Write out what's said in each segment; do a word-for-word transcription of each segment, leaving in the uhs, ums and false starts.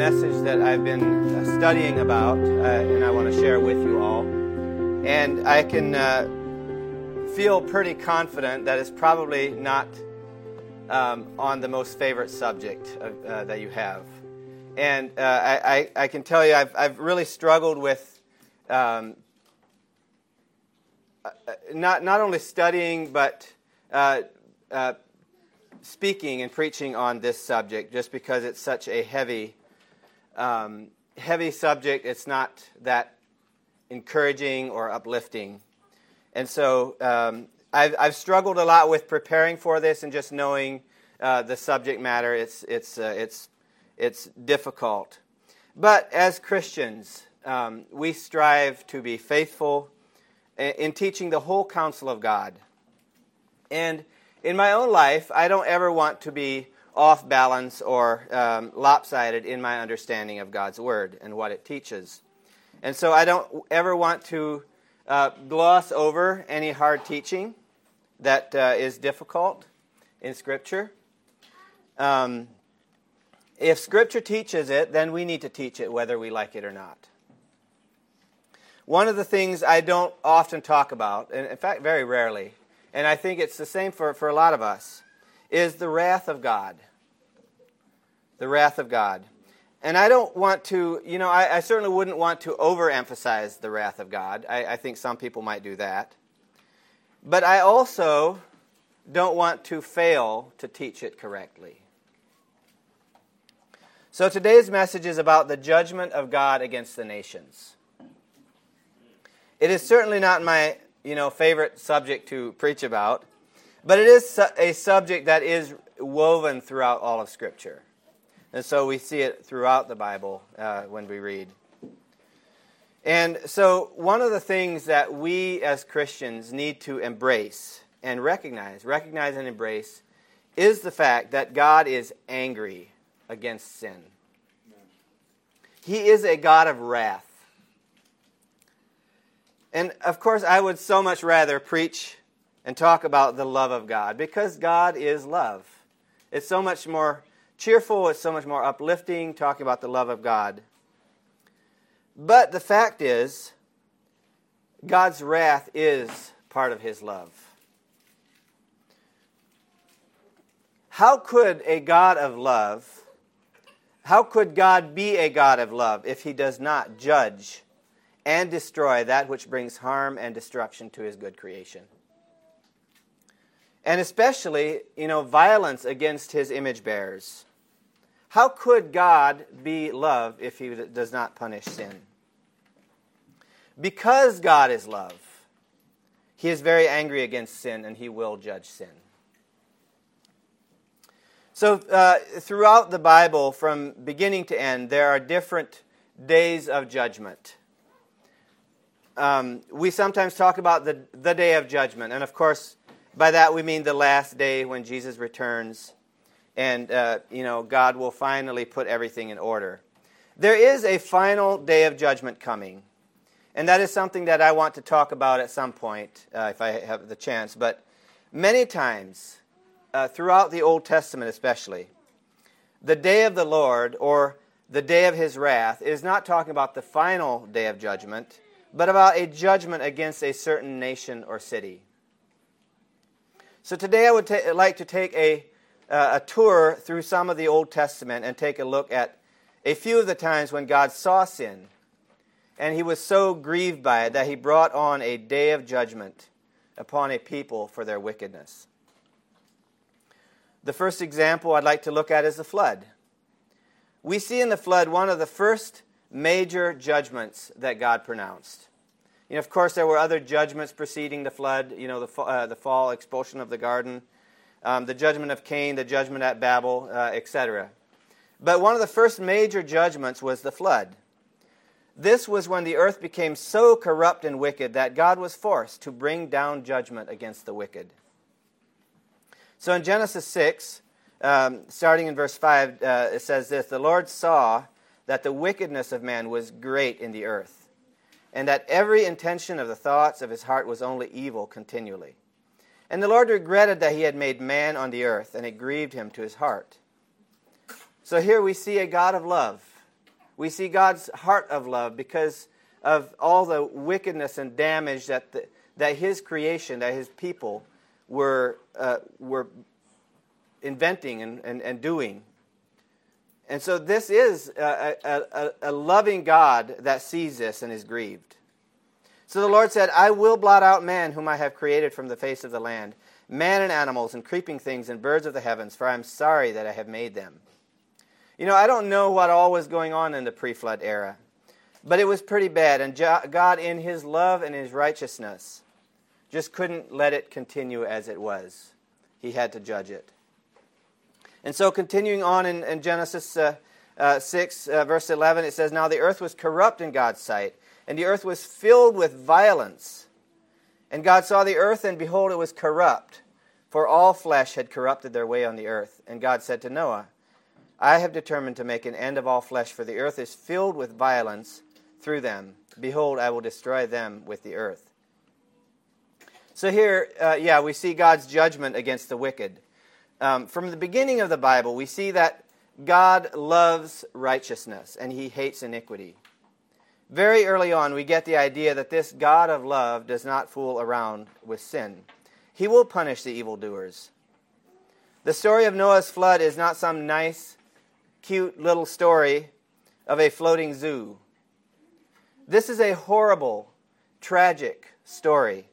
message that I've been uh, studying about, uh, and I want to share with you all. And I can uh, feel pretty confident that it's probably not um, on the most favorite subject of, uh, that you have. And uh, I, I, I can tell you, I've, I've really struggled with um, not not only studying, but uh, uh, speaking and preaching on this subject, just because it's such a heavy, um, heavy subject. It's not that encouraging or uplifting, and so um, I've I've struggled a lot with preparing for this and just knowing uh, the subject matter. It's it's uh, it's it's difficult, but as Christians, um, we strive to be faithful in teaching the whole counsel of God, and in my own life, I don't ever want to be off balance or um, lopsided in my understanding of God's Word and what it teaches. And so I don't ever want to uh, gloss over any hard teaching that uh, is difficult in Scripture. Um, if Scripture teaches it, then we need to teach it whether we like it or not. One of the things I don't often talk about, and in fact very rarely, and I think it's the same for, for a lot of us, is the wrath of God. The wrath of God. And I don't want to, you know, I, I certainly wouldn't want to overemphasize the wrath of God. I, I think some people might do that. But I also don't want to fail to teach it correctly. So today's message is about the judgment of God against the nations. It is certainly not my you know, favorite subject to preach about, but it is su- a subject that is woven throughout all of Scripture. And so we see it throughout the Bible uh, when we read. And so one of the things that we as Christians need to embrace and recognize, recognize and embrace, is the fact that God is angry against sin. He is a God of wrath. And, of course, I would so much rather preach and talk about the love of God, because God is love. It's so much more cheerful, it's so much more uplifting talking about the love of God. But the fact is, God's wrath is part of His love. How could a God of love, how could God be a God of love if He does not judge and destroy that which brings harm and destruction to His good creation? And especially, you know, violence against His image bearers. How could God be love if He does not punish sin? Because God is love, He is very angry against sin, and He will judge sin. So uh, throughout the Bible, from beginning to end, there are different days of judgment. Um, we sometimes talk about the, the day of judgment. And of course, by that we mean the last day when Jesus returns. And, uh, you know, God will finally put everything in order. There is a final day of judgment coming. And that is something that I want to talk about at some point, uh, if I have the chance. But many times, uh, throughout the Old Testament especially, the day of the Lord, or the day of His wrath, is not talking about the final day of judgment, but about a judgment against a certain nation or city. So today I would ta- like to take a, uh, a tour through some of the Old Testament and take a look at a few of the times when God saw sin, and He was so grieved by it that He brought on a day of judgment upon a people for their wickedness. The first example I'd like to look at is the flood. We see in the flood one of the first major judgments that God pronounced. You know, of course, there were other judgments preceding the flood. You know, the uh, the fall, expulsion of the garden, um, the judgment of Cain, the judgment at Babel, uh, et cetera. But one of the first major judgments was the flood. This was when the earth became so corrupt and wicked that God was forced to bring down judgment against the wicked. So in Genesis six, um, starting in verse five, uh, it says this: "The Lord saw that the wickedness of man was great in the earth, and that every intention of the thoughts of his heart was only evil continually. And the Lord regretted that He had made man on the earth, and it grieved Him to His heart." So here we see a God of love We see God's heart of love because of all the wickedness and damage that the, that His creation, that His people were uh, were inventing and, and, and doing. And so this is a, a, a loving God that sees this and is grieved. So the Lord said, I will blot out man whom I have created from the face of the land, man and animals and creeping things and birds of the heavens, for I am sorry that I have made them. You know, I don't know what all was going on in the pre-flood era, but it was pretty bad. And God, in His love and His righteousness, just couldn't let it continue as it was. He had to judge it. And so continuing on in, in Genesis uh, uh, six, uh, verse eleven, it says, Now the earth was corrupt in God's sight, and the earth was filled with violence. And God saw the earth, and behold, it was corrupt, for all flesh had corrupted their way on the earth. And God said to Noah, I have determined to make an end of all flesh, for the earth is filled with violence through them. Behold, I will destroy them with the earth. So here, uh, yeah, we see God's judgment against the wicked. Um, from the beginning of the Bible, we see that God loves righteousness and He hates iniquity. Very early on, we get the idea that this God of love does not fool around with sin. He will punish the evildoers. The story of Noah's flood is not some nice, cute little story of a floating zoo. This is a horrible, tragic story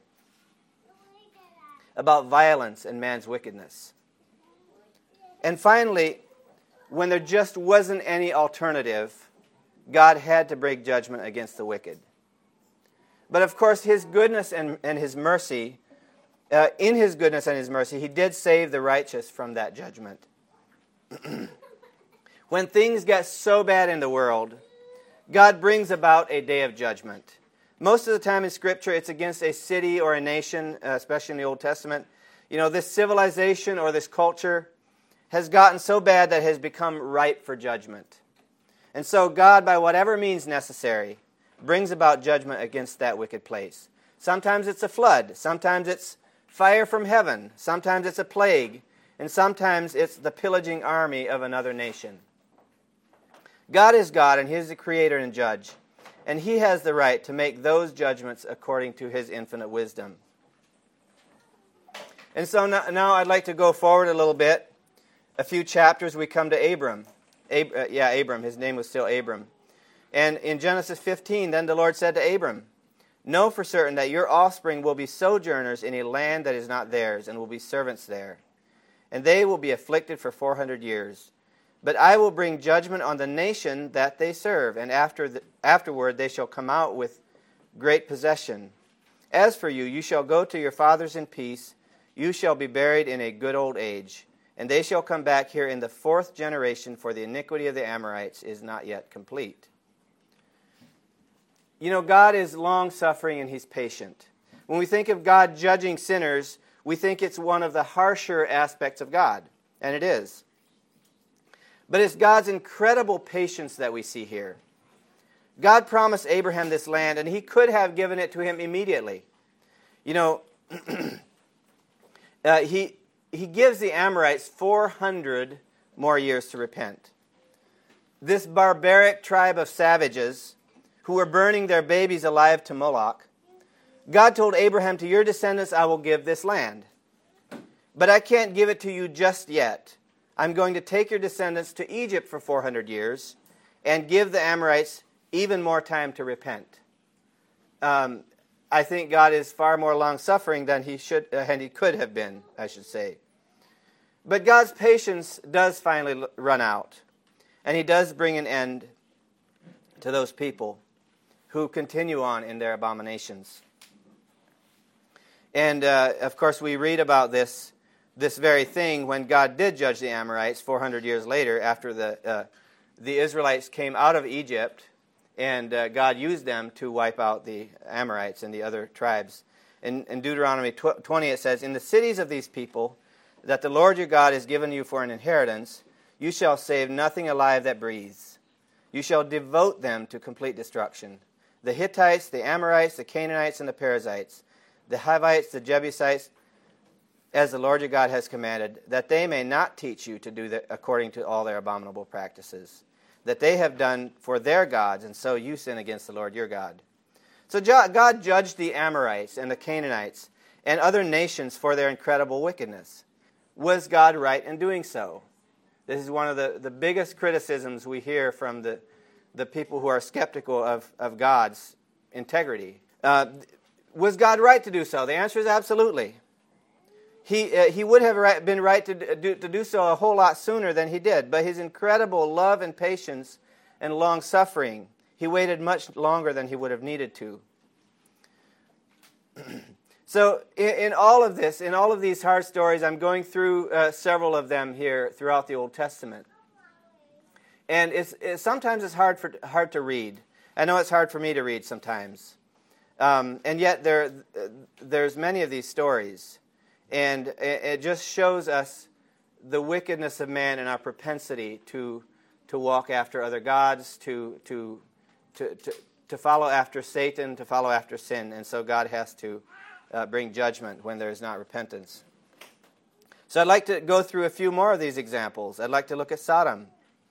about violence and man's wickedness. And finally, when there just wasn't any alternative, God had to bring judgment against the wicked. But of course, His goodness and, and His mercy, uh, in His goodness and His mercy, He did save the righteous from that judgment. When things get so bad in the world, God brings about a day of judgment. Most of the time in Scripture, it's against a city or a nation, uh, especially in the Old Testament. You know, this civilization or this culture has gotten so bad that it has become ripe for judgment. And so God, by whatever means necessary, brings about judgment against that wicked place. Sometimes it's a flood. Sometimes it's fire from heaven. Sometimes it's a plague. And sometimes it's the pillaging army of another nation. God is God, and He is the creator and judge. And He has the right to make those judgments according to His infinite wisdom. And so now, now I'd like to go forward a little bit. A few chapters, we come to Abram. Ab- uh, yeah, Abram. His name was still Abram. And in Genesis fifteen, then the Lord said to Abram, Know for certain that your offspring will be sojourners in a land that is not theirs, and will be servants there. And they will be afflicted for four hundred years. But I will bring judgment on the nation that they serve, and after the, afterward they shall come out with great possession. As for you, you shall go to your fathers in peace. You shall be buried in a good old age. And they shall come back here in the fourth generation, for the iniquity of the Amorites is not yet complete. You know, God is long-suffering and He's patient. When we think of God judging sinners, we think it's one of the harsher aspects of God, and it is. But it's God's incredible patience that we see here. God promised Abraham this land, and He could have given it to him immediately. You know, uh, he... He gives the Amorites four hundred more years to repent. This barbaric tribe of savages who were burning their babies alive to Moloch, God told Abraham, to your descendants I will give this land. But I can't give it to you just yet. I'm going to take your descendants to Egypt for four hundred years and give the Amorites even more time to repent. Um, I think God is far more long-suffering than he should, uh, and he could have been, I should say. But God's patience does finally run out, and He does bring an end to those people who continue on in their abominations. And, uh, of course, we read about this this very thing when God did judge the Amorites four hundred years later after the, uh, the Israelites came out of Egypt. And uh, God used them to wipe out the Amorites and the other tribes. In, in Deuteronomy twenty it says, In the cities of these people that the Lord your God has given you for an inheritance, you shall save nothing alive that breathes. You shall devote them to complete destruction. The Hittites, the Amorites, the Canaanites, and the Perizzites, the Hivites, the Jebusites, as the Lord your God has commanded, that they may not teach you to do the, according to all their abominable practices. that they have done for their gods, and so you sin against the Lord your God. So God judged the Amorites and the Canaanites and other nations for their incredible wickedness. Was God right in doing so? This is one of the, the biggest criticisms we hear from the, the people who are skeptical of, of God's integrity. Uh, was God right to do so? The answer is absolutely. He, uh, he would have right, been right to do, to do so a whole lot sooner than he did, but his incredible love and patience and long-suffering, he waited much longer than he would have needed to. So in, in all of this, in all of these hard stories, I'm going through uh, several of them here throughout the Old Testament. And it's, it's sometimes it's hard for hard to read. I know it's hard for me to read sometimes. Um, and yet there there's many of these stories. And it, it just shows us the wickedness of man and our propensity to to walk after other gods, to to to to, to follow after Satan, to follow after sin. And so God has to Uh, bring judgment when there is not repentance. So I'd like to go through a few more of these examples. I'd like to look at Sodom.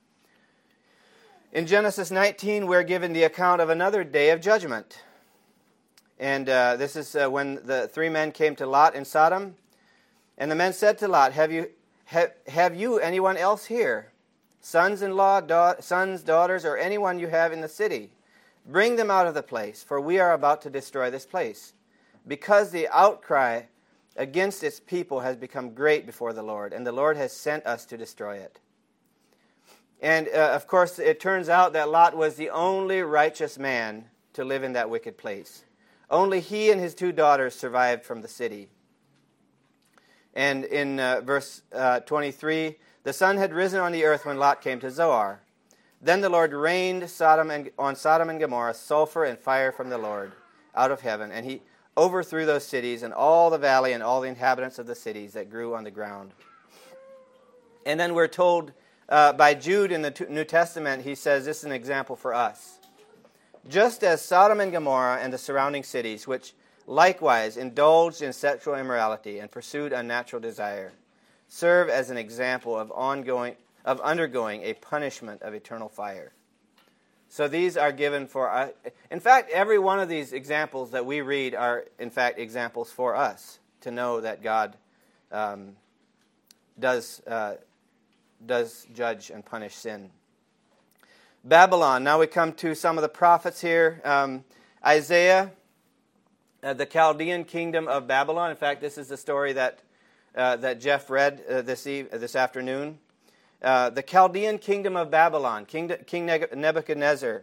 In Genesis nineteen, we're given the account of another day of judgment. And uh, this is uh, when the three men came to Lot in Sodom. And the men said to Lot, Have you have, have you anyone else here? Sons-in-law, da- sons, daughters, or anyone you have in the city? Bring them out of the place, for we are about to destroy this place, because the outcry against its people has become great before the Lord, and the Lord has sent us to destroy it. And, uh, of course, it turns out that Lot was the only righteous man to live in that wicked place. Only he and his two daughters survived from the city. And in uh, verse uh, twenty-three, the sun had risen on the earth when Lot came to Zoar. Then the Lord rained Sodom and, on Sodom and Gomorrah sulfur and fire from the Lord out of heaven, and he overthrew those cities and all the valley and all the inhabitants of the cities that grew on the ground. And then we're told uh, by Jude in the New Testament, he says this is an example for us. Just as Sodom and Gomorrah and the surrounding cities, which likewise indulged in sexual immorality and pursued unnatural desire, serve as an example of ongoing of undergoing a punishment of eternal fire. So these are given for us. In fact, every one of these examples that we read are, in fact, examples for us to know that God um, does uh, does judge and punish sin. Babylon. Now we come to some of the prophets here. Um, Isaiah, uh, the Chaldean kingdom of Babylon. In fact, this is the story that uh, that Jeff read uh, this eve- this afternoon. Uh, the Chaldean kingdom of Babylon, King, King Nebuchadnezzar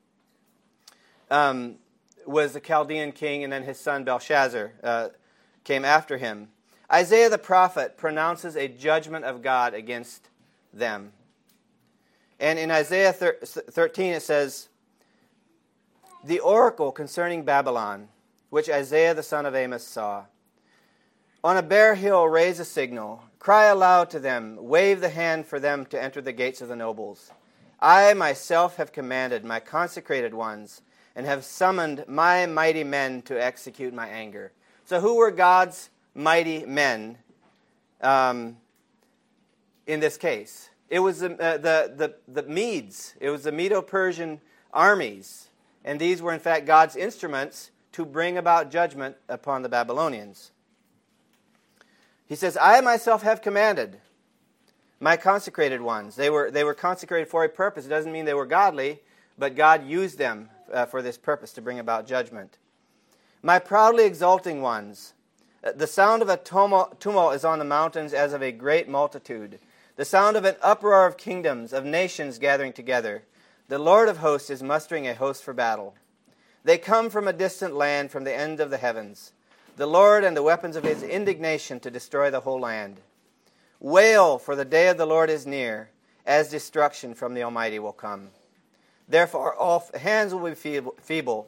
um, was the Chaldean king, and then his son Belshazzar uh, came after him. Isaiah the prophet pronounces a judgment of God against them. And in Isaiah thirteen it says, the oracle concerning Babylon, which Isaiah the son of Amos saw. On a bare hill raise a signal. Cry aloud to them. Wave the hand for them to enter the gates of the nobles. I myself have commanded my consecrated ones and have summoned my mighty men to execute my anger. So who were God's mighty men um, in this case? It was the, uh, the, the, the Medes. It was the Medo-Persian armies. And these were in fact God's instruments to bring about judgment upon the Babylonians. He says, I myself have commanded my consecrated ones. They were they were consecrated for a purpose. It doesn't mean they were godly, but God used them uh, for this purpose to bring about judgment. My proudly exulting ones. The sound of a tumult, tumult is on the mountains as of a great multitude. The sound of an uproar of kingdoms, of nations gathering together. The Lord of hosts is mustering a host for battle. They come from a distant land, from the end of the heavens. The Lord and the weapons of his indignation to destroy the whole land. Wail, for the day of the Lord is near, as destruction from the Almighty will come. Therefore all hands will be feeble,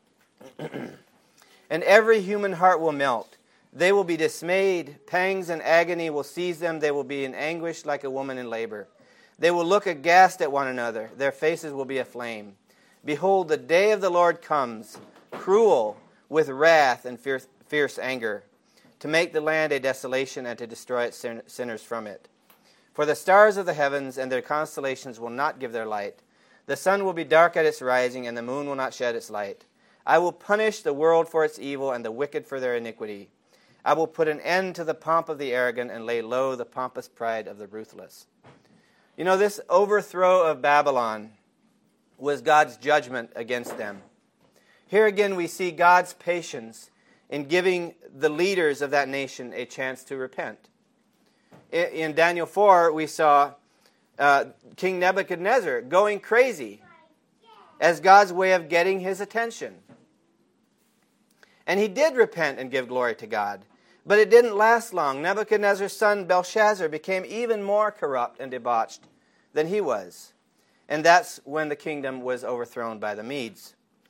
and every human heart will melt. They will be dismayed. Pangs and agony will seize them. They will be in anguish like a woman in labor. They will look aghast at one another. Their faces will be aflame. Behold, the day of the Lord comes, cruel, with wrath and fierce, fierce anger, to make the land a desolation and to destroy its sin- sinners from it. For the stars of the heavens and their constellations will not give their light. The sun will be dark at its rising, and the moon will not shed its light. I will punish the world for its evil and the wicked for their iniquity. I will put an end to the pomp of the arrogant and lay low the pompous pride of the ruthless. You know, this overthrow of Babylon was God's judgment against them. Here again we see God's patience in giving the leaders of that nation a chance to repent. In Daniel four, we saw uh, King Nebuchadnezzar going crazy as God's way of getting his attention. And he did repent and give glory to God. But it didn't last long. Nebuchadnezzar's son Belshazzar became even more corrupt and debauched than he was. And that's when the kingdom was overthrown by the Medes.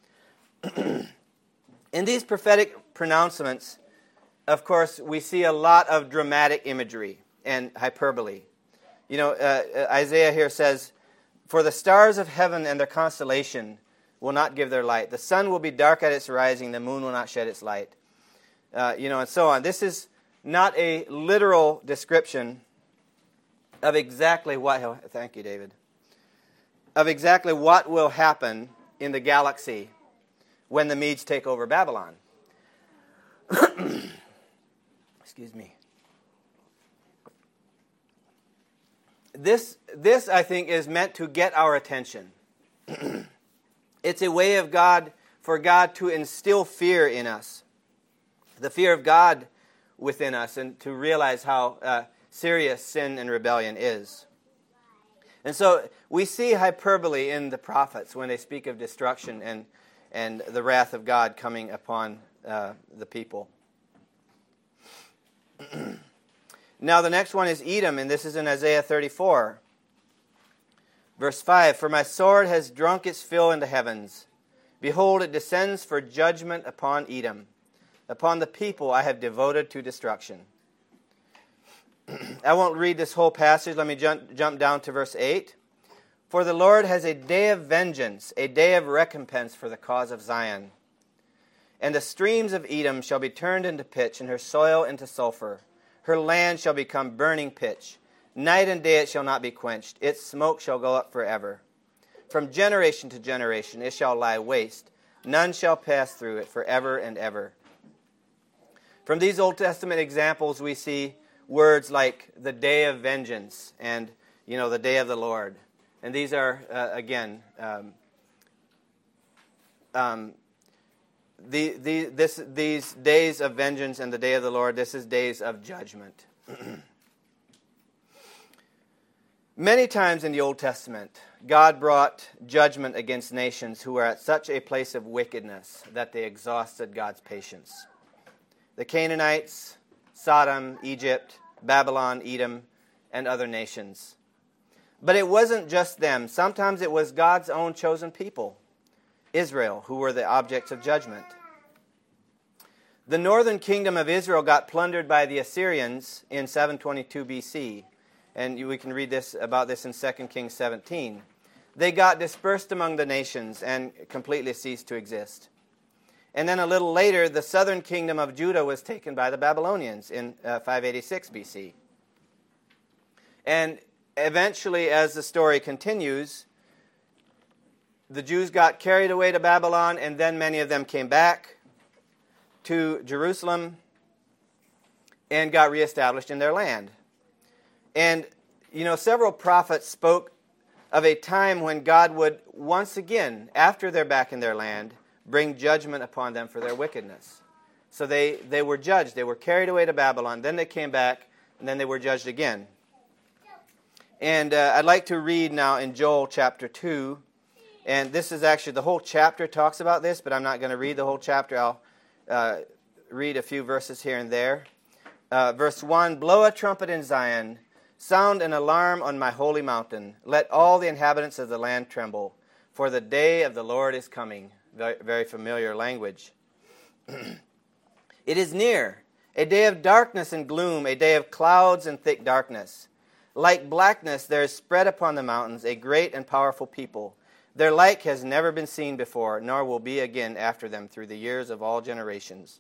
In these prophetic pronouncements, of course, we see a lot of dramatic imagery and hyperbole. You know, uh, Isaiah here says, "For the stars of heaven and their constellation will not give their light. The sun will be dark at its rising, the moon will not shed its light." Uh, you know, and so on. This is not a literal description of exactly what, thank you, David, of exactly what will happen in the galaxy when the Medes take over Babylon. Excuse me. This, this, I think, is meant to get our attention. It's a way of God, for God to instill fear in us. The fear of God within us, and to realize how uh, serious sin and rebellion is. And so we see hyperbole in the prophets when they speak of destruction and, and the wrath of God coming upon uh, the people. Now the next one is Edom, and this is in Isaiah thirty-four. Verse five, "For my sword has drunk its fill in the heavens. Behold, it descends for judgment upon Edom. Upon the people I have devoted to destruction." I won't read this whole passage. Let me jump, jump down to verse eight. "For the Lord has a day of vengeance, a day of recompense for the cause of Zion. And the streams of Edom shall be turned into pitch, and her soil into sulfur. Her land shall become burning pitch. Night and day it shall not be quenched. Its smoke shall go up forever. From generation to generation it shall lie waste. None shall pass through it forever and ever." From these Old Testament examples, we see words like the day of vengeance and, you know, the day of the Lord. And these are, uh, again, um, um, the, the, this, these days of vengeance and the day of the Lord, this is days of judgment. Many times in the Old Testament, God brought judgment against nations who were at such a place of wickedness that they exhausted God's patience. The Canaanites, Sodom, Egypt, Babylon, Edom, and other nations. But it wasn't just them. Sometimes it was God's own chosen people, Israel, who were the objects of judgment. The northern kingdom of Israel got plundered by the Assyrians in seven twenty-two B C, and we can read this about this in Second Kings seventeen. They got dispersed among the nations and completely ceased to exist. And then a little later, the southern kingdom of Judah was taken by the Babylonians in uh, five eighty-six B C. And eventually, as the story continues, the Jews got carried away to Babylon, and then many of them came back to Jerusalem and got reestablished in their land. And, you know, several prophets spoke of a time when God would once again, after they're back in their land, bring judgment upon them for their wickedness. So they, they were judged. They were carried away to Babylon. Then they came back, and then they were judged again. And uh, I'd like to read now in Joel chapter two. And this is actually, the whole chapter talks about this, but I'm not going to read the whole chapter. I'll uh, read a few verses here and there. Uh, verse one, "Blow a trumpet in Zion, sound an alarm on my holy mountain. Let all the inhabitants of the land tremble, for the day of the Lord is coming." Very, very familiar language. "It is near, a day of darkness and gloom, a day of clouds and thick darkness. Like blackness there is spread upon the mountains a great and powerful people. Their like has never been seen before, nor will be again after them through the years of all generations."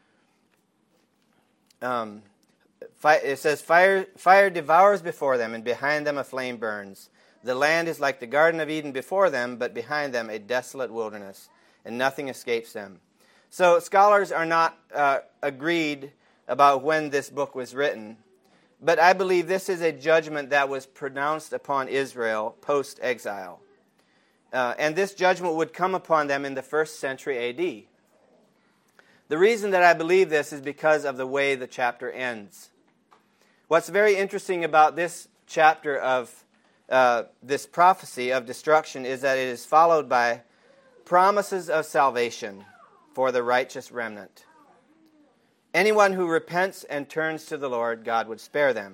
Um, it says, fire, fire devours before them, and behind them a flame burns. The land is like the Garden of Eden before them, but behind them a desolate wilderness, and nothing escapes them. So scholars are not uh, agreed about when this book was written, but I believe this is a judgment that was pronounced upon Israel post-exile. Uh, and this judgment would come upon them in the first century A D. The reason that I believe this is because of the way the chapter ends. What's very interesting about this chapter of uh, this prophecy of destruction is that it is followed by promises of salvation for the righteous remnant. Anyone who repents and turns to the Lord, God would spare them.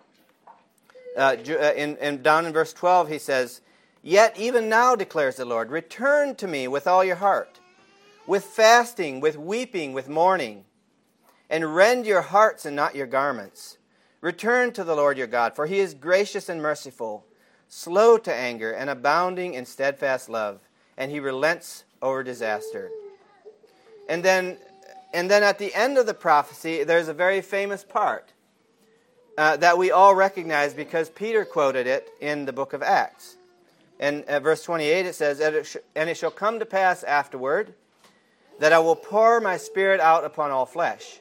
Uh, in, in, down in verse twelve, he says, "Yet even now, declares the Lord, return to me with all your heart, with fasting, with weeping, with mourning, and rend your hearts and not your garments. Return to the Lord your God, for he is gracious and merciful, slow to anger, and abounding in steadfast love, and he relents over disaster." And then, and then at the end of the prophecy, there's a very famous part uh, that we all recognize because Peter quoted it in the book of Acts. And at verse twenty-eight it says, "And it, sh- and it shall come to pass afterward that I will pour my Spirit out upon all flesh."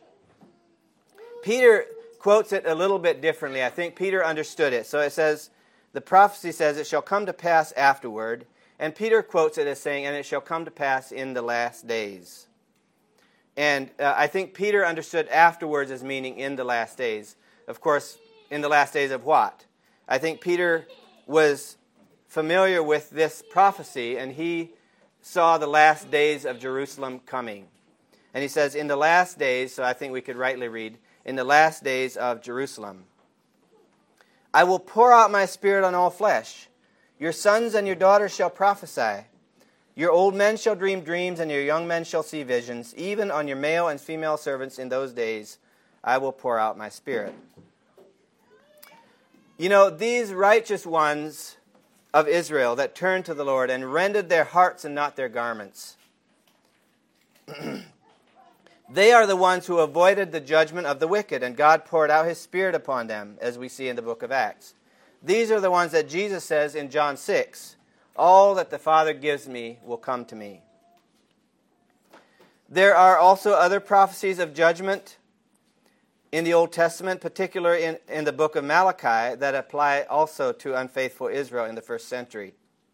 Peter quotes it a little bit differently. I think Peter understood it. So it says, the prophecy says, "It shall come to pass afterward." And Peter quotes it as saying, "And it shall come to pass in the last days." And uh, I think Peter understood afterwards as meaning in the last days. Of course, in the last days of what? I think Peter was familiar with this prophecy, and he saw the last days of Jerusalem coming. And he says, in the last days, so I think we could rightly read, in the last days of Jerusalem, "I will pour out my Spirit on all flesh. Your sons and your daughters shall prophesy. Your old men shall dream dreams, and your young men shall see visions. Even on your male and female servants in those days, I will pour out my Spirit." You know, these righteous ones of Israel that turned to the Lord and rended their hearts and not their garments, they are the ones who avoided the judgment of the wicked, and God poured out his Spirit upon them, as we see in the book of Acts. These are the ones that Jesus says in John six, "All that the Father gives me will come to me." There are also other prophecies of judgment in the Old Testament, particularly in, in the book of Malachi, that apply also to unfaithful Israel in the first century.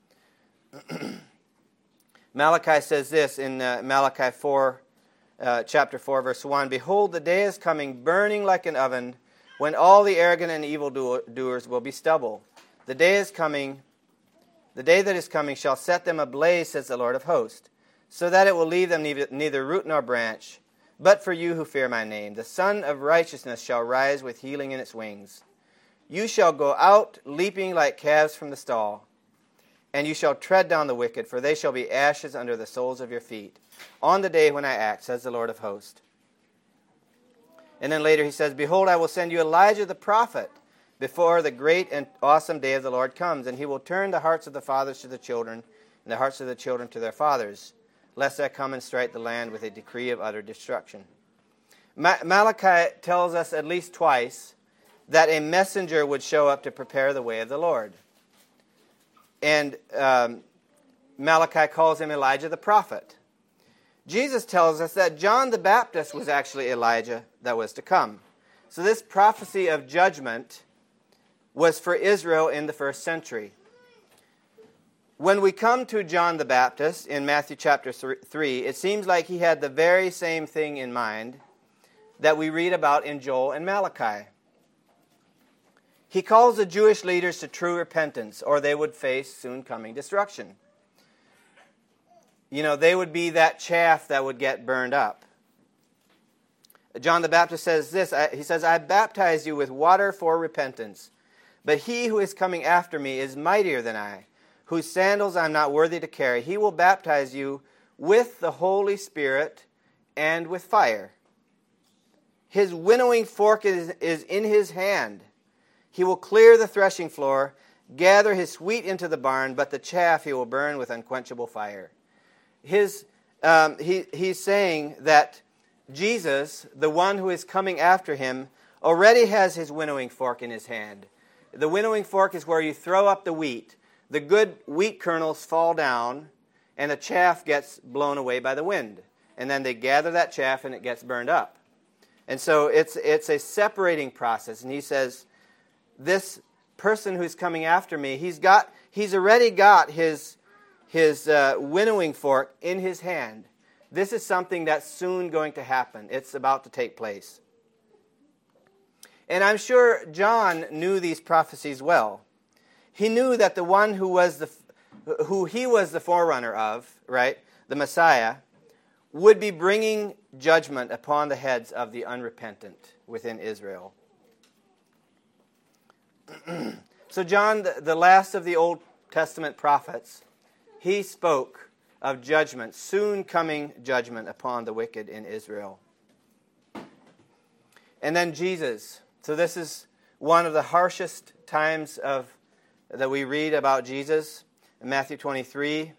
Malachi says this in uh, Malachi four, uh, chapter four, verse one, "Behold, the day is coming, burning like an oven, when all the arrogant and evildoers will be stubble. The day is coming, the day that is coming shall set them ablaze, says the Lord of hosts, so that it will leave them neither, neither root nor branch. But for you who fear my name, the Son of Righteousness shall rise with healing in its wings. You shall go out leaping like calves from the stall, and you shall tread down the wicked, for they shall be ashes under the soles of your feet, on the day when I act, says the Lord of hosts." And then later he says, "Behold, I will send you Elijah the prophet before the great and awesome day of the Lord comes, and he will turn the hearts of the fathers to the children, and the hearts of the children to their fathers, lest I come and strike the land with a decree of utter destruction." Ma- Malachi tells us at least twice that a messenger would show up to prepare the way of the Lord. And um, Malachi calls him Elijah the prophet. Jesus tells us that John the Baptist was actually Elijah that was to come. So this prophecy of judgment was for Israel in the first century. When we come to John the Baptist in Matthew chapter three, it seems like he had the very same thing in mind that we read about in Joel and Malachi. He calls the Jewish leaders to true repentance, or they would face soon coming destruction. You know, they would be that chaff that would get burned up. John the Baptist says this, he says, "I baptize you with water for repentance, but he who is coming after me is mightier than I, whose sandals I am not worthy to carry. He will baptize you with the Holy Spirit and with fire. His winnowing fork is, is in his hand. He will clear the threshing floor, gather his wheat into the barn, but the chaff he will burn with unquenchable fire." His, um, he, he's saying that Jesus, the one who is coming after him, already has his winnowing fork in his hand. The winnowing fork is where you throw up the wheat. the good wheat kernels fall down, and the chaff gets blown away by the wind. And then they gather that chaff, and it gets burned up. And so it's it's a separating process. And he says, this person who's coming after me, he's got he's already got his his uh, winnowing fork in his hand. This is something that's soon going to happen. It's about to take place. And I'm sure John knew these prophecies well. He knew that the one who was the who he was the forerunner of, right, the Messiah, would be bringing judgment upon the heads of the unrepentant within Israel. So John, the, the last of the Old Testament prophets, he spoke of judgment, soon coming judgment upon the wicked in Israel. And then Jesus. So this is one of the harshest times of that we read about Jesus in Matthew twenty-three.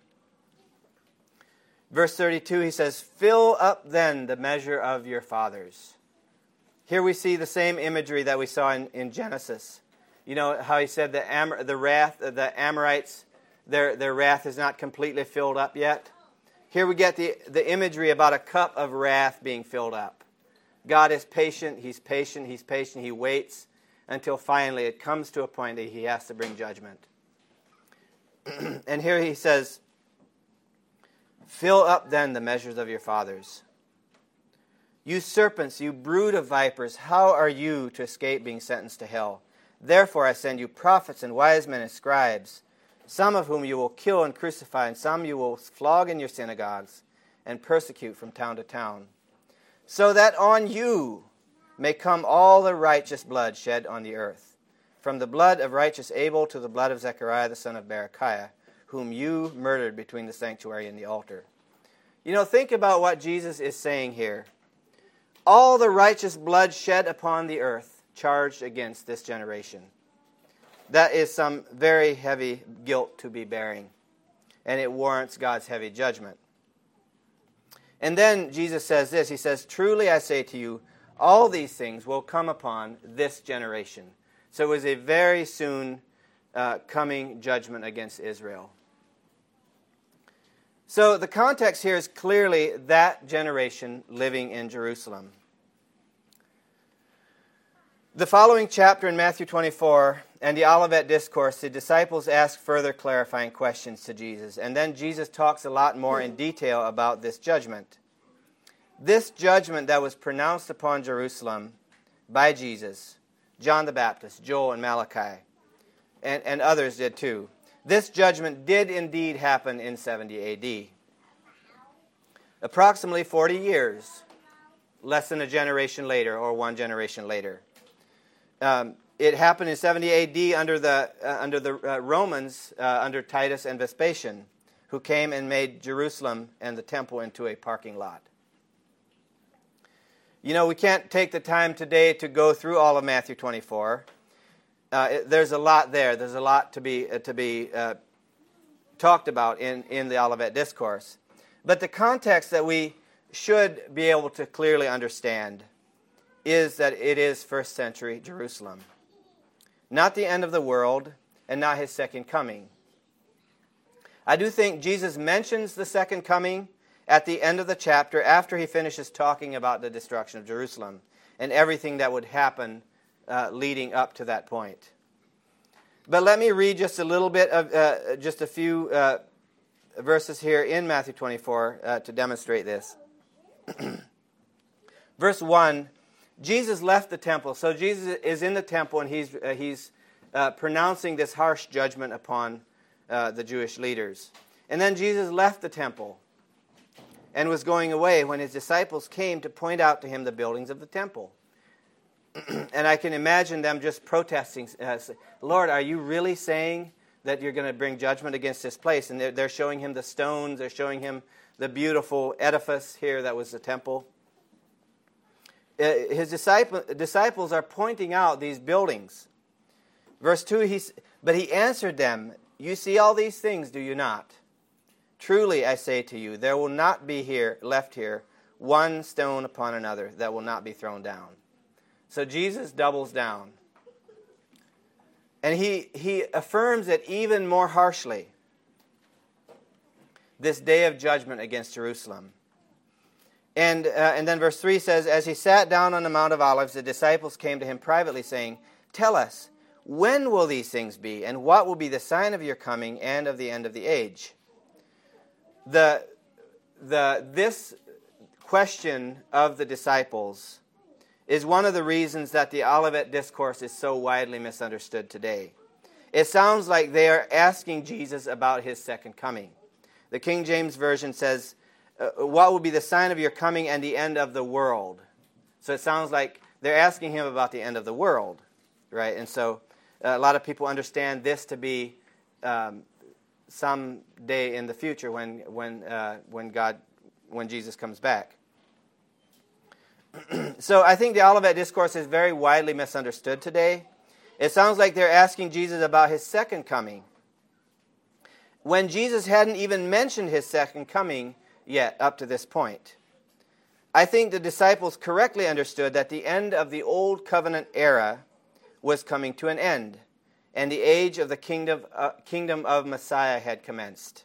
Verse thirty-two, he says, "Fill up then the measure of your fathers." Here we see the same imagery that we saw in, in Genesis. You know how he said the Am- the wrath, the Amorites, their their wrath is not completely filled up yet. Here we get the, the imagery about a cup of wrath being filled up. God is patient, he's patient, he's patient, he waits until finally it comes to a point that he has to bring judgment. And here he says, "Fill up then the measures of your fathers. You serpents, you brood of vipers, how are you to escape being sentenced to hell? Therefore I send you prophets and wise men and scribes, some of whom you will kill and crucify, and some you will flog in your synagogues and persecute from town to town, so that on you may come all the righteous blood shed on the earth, from the blood of righteous Abel to the blood of Zechariah the son of Berechiah, whom you murdered between the sanctuary and the altar." You know, think about what Jesus is saying here. All the righteous blood shed upon the earth charged against this generation. That is some very heavy guilt to be bearing, and it warrants God's heavy judgment. And then Jesus says this, he says, "Truly I say to you, all these things will come upon this generation." So it was a very soon uh, coming judgment against Israel. So the context here is clearly that generation living in Jerusalem. The following chapter in Matthew twenty-four and the Olivet Discourse, the disciples ask further clarifying questions to Jesus. And then Jesus talks a lot more in detail about this judgment. This judgment that was pronounced upon Jerusalem by Jesus, John the Baptist, Joel and Malachi, and, and others did too. This judgment did indeed happen in seventy A D. Approximately forty years, less than a generation later or one generation later. Um, it happened in seventy A D under the uh, under the uh, Romans, uh, under Titus and Vespasian, who came and made Jerusalem and the temple into a parking lot. You know, we can't take the time today to go through all of Matthew twenty-four. Uh, it, there's a lot there. There's a lot to be uh, to be uh, talked about in, in the Olivet Discourse. But the context that we should be able to clearly understand is that it is first century Jerusalem. Not the end of the world, and not his second coming. I do think Jesus mentions the second coming at the end of the chapter after he finishes talking about the destruction of Jerusalem and everything that would happen uh, leading up to that point. But let me read just a little bit of, uh, just a few uh, verses here in Matthew twenty-four uh, to demonstrate this. Verse one, Jesus left the temple. So Jesus is in the temple and he's, uh, he's uh, pronouncing this harsh judgment upon uh, the Jewish leaders. And then Jesus left the temple and was going away when his disciples came to point out to him the buildings of the temple. And I can imagine them just protesting, uh, "Lord, are you really saying that you're going to bring judgment against this place?" And they're, they're showing him the stones, they're showing him the beautiful edifice here that was the temple. Uh, his disciple, disciples are pointing out these buildings. Verse two, he's, "But he answered them, 'You see all these things, do you not? Truly I say to you, there will not be here left here one stone upon another that will not be thrown down.'" So Jesus doubles down. And he, he affirms it even more harshly. This day of judgment against Jerusalem. And, uh, and then verse three says, as he sat down on the Mount of Olives, the disciples came to him privately, saying, tell us, when will these things be, and what will be the sign of your coming and of the end of the age? The, the, this question of the disciples is one of the reasons that the Olivet Discourse is so widely misunderstood today. It sounds like they are asking Jesus about his second coming. The King James Version says, uh, what will be the sign of your coming and the end of the world? So it sounds like they're asking him about the end of the world, right? And so uh, a lot of people understand this to be um, some day in the future when when uh, when God when Jesus comes back. So I think the Olivet Discourse is very widely misunderstood today. It sounds like they're asking Jesus about his second coming, when Jesus hadn't even mentioned his second coming yet up to this point. I think the disciples correctly understood that the end of the Old Covenant era was coming to an end, and the age of the kingdom, uh, kingdom of Messiah had commenced.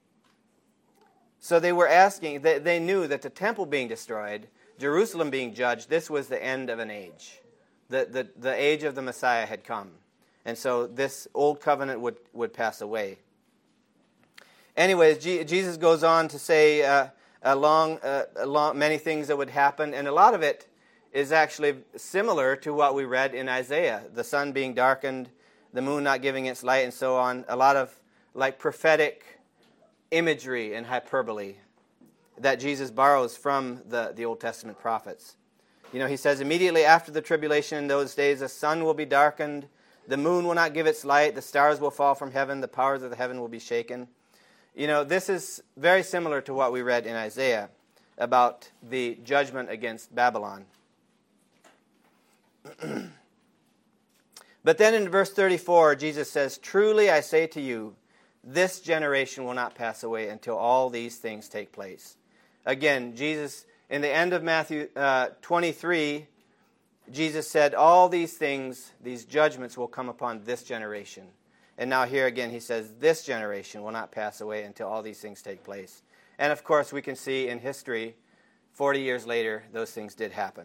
So they were asking, they, they knew that the temple being destroyed, Jerusalem being judged, this was the end of an age. The, the, the age of the Messiah had come. And so this Old Covenant would, would pass away. Anyways, G- Jesus goes on to say uh, along, uh, along many things that would happen, and a lot of it is actually similar to what we read in Isaiah. The sun being darkened, the moon not giving its light, and so on. A lot of like prophetic imagery and hyperbole that Jesus borrows from the, the Old Testament prophets. You know, he says, immediately after the tribulation in those days, the sun will be darkened, the moon will not give its light, the stars will fall from heaven, the powers of the heaven will be shaken. You know, this is very similar to what we read in Isaiah about the judgment against Babylon. But then in verse thirty-four, Jesus says, truly I say to you, this generation will not pass away until all these things take place. Again, Jesus, in the end of Matthew uh, twenty-three, Jesus said, all these things, these judgments will come upon this generation. And now here again he says, this generation will not pass away until all these things take place. And of course we can see in history, forty years later, those things did happen.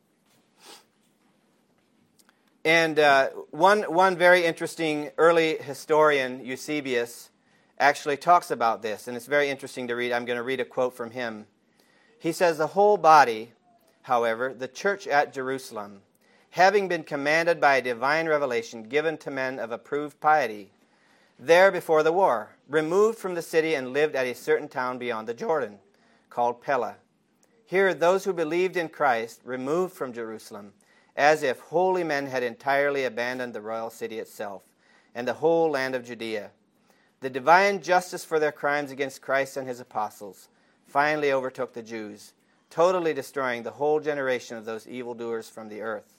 And uh, one, one very interesting early historian, Eusebius, actually talks about this, and it's very interesting to read. I'm going to read a quote from him. He says, the whole body, however, the church at Jerusalem, having been commanded by a divine revelation given to men of approved piety, there before the war, removed from the city and lived at a certain town beyond the Jordan, called Pella. Here those who believed in Christ removed from Jerusalem, as if holy men had entirely abandoned the royal city itself, and the whole land of Judea. The divine justice for their crimes against Christ and his apostles finally overtook the Jews, totally destroying the whole generation of those evildoers from the earth.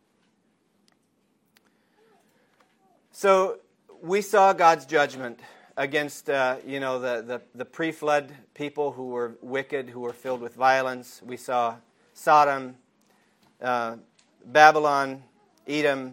So we saw God's judgment against uh, you know the, the, the pre-flood people who were wicked, who were filled with violence. We saw Sodom, uh, Babylon, Edom.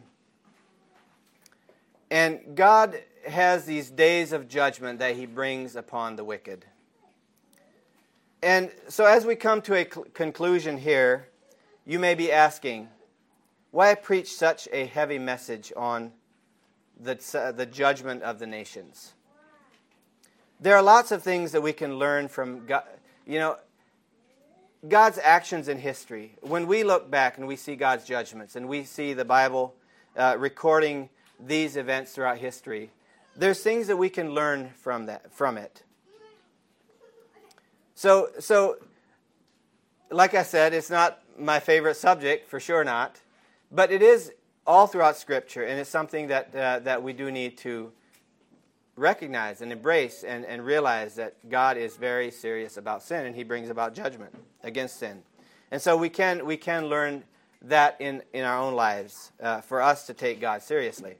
And God has these days of judgment that he brings upon the wicked. And so as we come to a cl- conclusion here, you may be asking, why preach such a heavy message on the, uh, the judgment of the nations? There are lots of things that we can learn from God. You know, God's actions in history. When we look back and we see God's judgments and we see the Bible uh, recording these events throughout history, there's things that we can learn from that from it. So, so, like I said, it's not my favorite subject, for sure not, but it is all throughout Scripture, and it's something that uh, that we do need to recognize and embrace and, and realize that God is very serious about sin, and he brings about judgment against sin. And so we can we can learn that in, in our own lives uh, for us to take God seriously.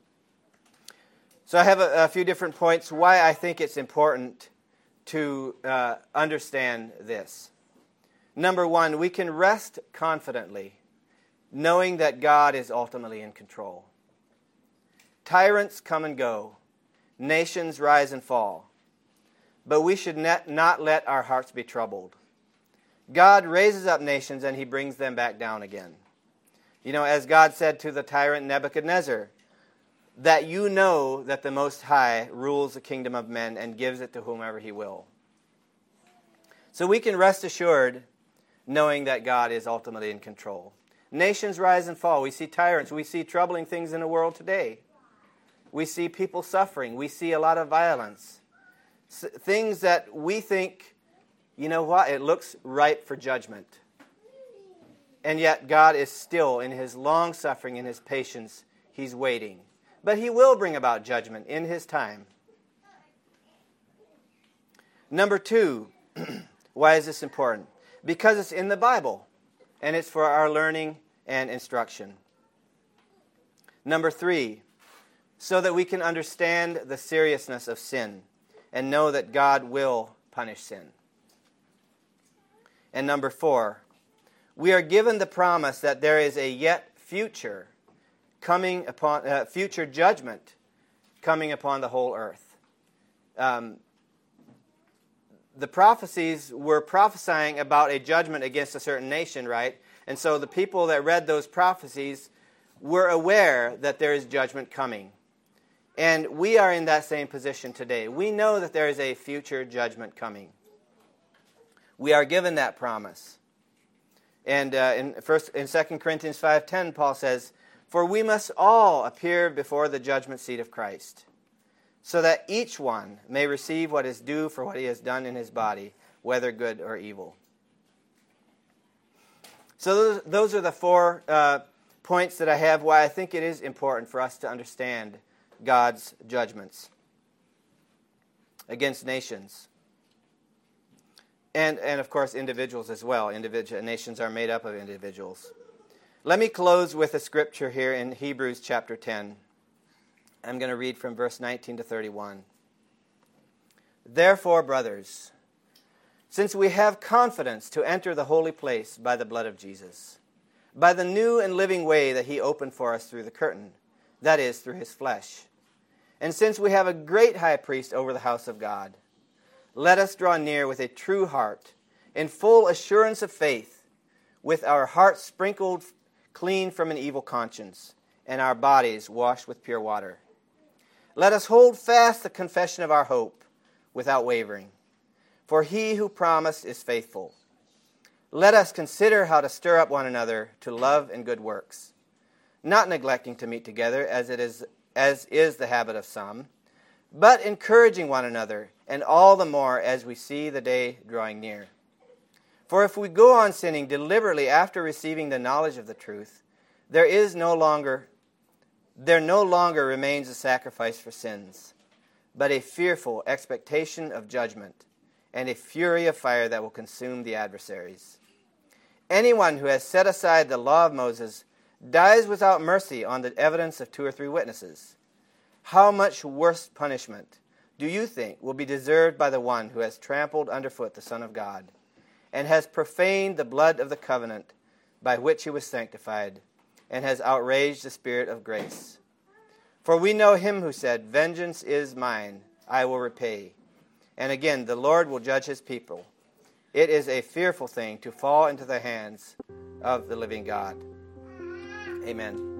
So I have a, a few different points why I think it's important to uh, understand this. Number one, we can rest confidently knowing that God is ultimately in control. Tyrants come and go. Nations rise and fall. But we should not let our hearts be troubled. God raises up nations and he brings them back down again. You know, as God said to the tyrant Nebuchadnezzar, that you know that the Most High rules the kingdom of men and gives it to whomever he will. So we can rest assured knowing that God is ultimately in control. Nations rise and fall. We see tyrants. We see troubling things in the world today. We see people suffering. We see a lot of violence. S- things that we think, you know what, it looks ripe for judgment. And yet God is still, in his long suffering, in his patience, he's waiting. But he will bring about judgment in his time. Number two, why is this important? Because it's in the Bible, and it's for our learning and instruction. Number three, so that we can understand the seriousness of sin and know that God will punish sin. And number four, we are given the promise that there is a yet future coming upon uh, future judgment coming upon the whole earth. Um, the prophecies were prophesying about a judgment against a certain nation, right? And so the people that read those prophecies were aware that there is judgment coming. And we are in that same position today. We know that there is a future judgment coming. We are given that promise. And uh, in first in Second Corinthians five ten, Paul says, "For we must all appear before the judgment seat of Christ, so that each one may receive what is due for what he has done in his body, whether good or evil." So those, those are the four uh, points that I have why I think it is important for us to understand God's judgments against nations. And, and of course, individuals as well. Individual nations are made up of individuals. Let me close with a scripture here in Hebrews chapter ten. I'm going to read from verse nineteen to thirty-one. "Therefore, brothers, since we have confidence to enter the holy place by the blood of Jesus, by the new and living way that he opened for us through the curtain, that is, through his flesh, and since we have a great high priest over the house of God, let us draw near with a true heart, in full assurance of faith, with our hearts sprinkled clean from an evil conscience, and our bodies washed with pure water. Let us hold fast the confession of our hope without wavering, for he who promised is faithful. Let us consider how to stir up one another to love and good works, not neglecting to meet together as it is as is the habit of some, but encouraging one another, and all the more as we see the day drawing near. For if we go on sinning deliberately after receiving the knowledge of the truth, there is no longer there no longer remains a sacrifice for sins, but a fearful expectation of judgment, and a fury of fire that will consume the adversaries. Anyone who has set aside the law of Moses dies without mercy on the evidence of two or three witnesses. How much worse punishment do you think will be deserved by the one who has trampled underfoot the Son of God, and has profaned the blood of the covenant by which he was sanctified, and has outraged the Spirit of grace? For we know him who said, 'Vengeance is mine, I will repay.' And again, the Lord will judge his people. It is a fearful thing to fall into the hands of the living God." Amen.